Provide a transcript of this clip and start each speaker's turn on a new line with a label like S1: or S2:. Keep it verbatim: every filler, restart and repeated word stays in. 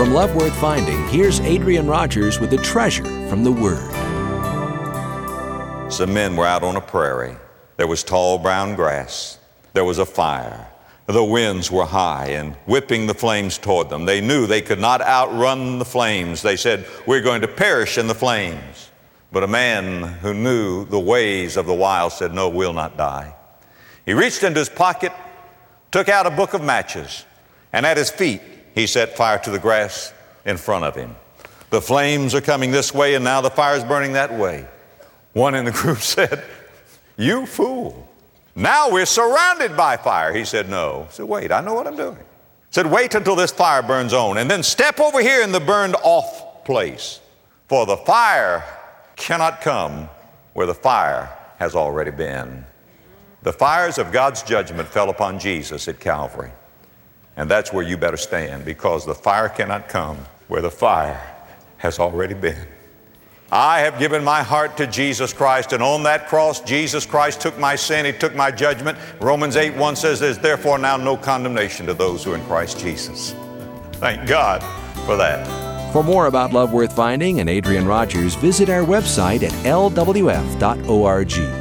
S1: From Love Worth Finding, here's Adrian Rogers with a treasure from the Word.
S2: Some men were out on a prairie. There was tall brown grass. There was a fire. The winds were high and whipping the flames toward them. They knew they could not outrun the flames. They said, "We're going to perish in the flames." But a man who knew the ways of the wild said, "No, we'll not die." He reached into his pocket, took out a book of matches, and at his feet he set fire to the grass in front of him. The flames are coming this way, and now the fire is burning that way. One in the group said, "You fool. Now we're surrounded by fire." He said, "No." He said, "Wait, I know what I'm doing." He said, "Wait until this fire burns on, and then step over here in the burned off place. For the fire cannot come where the fire has already been." The fires of God's judgment fell upon Jesus at Calvary. And that's where you better stand, because the fire cannot come where the fire has already been. I have given my heart to Jesus Christ, and on that cross, Jesus Christ took my sin, He took my judgment. Romans eight one says, "There's therefore now no condemnation to those who are in Christ Jesus." Thank God for that.
S1: For more about Love Worth Finding and Adrian Rogers, visit our website at L W F dot org.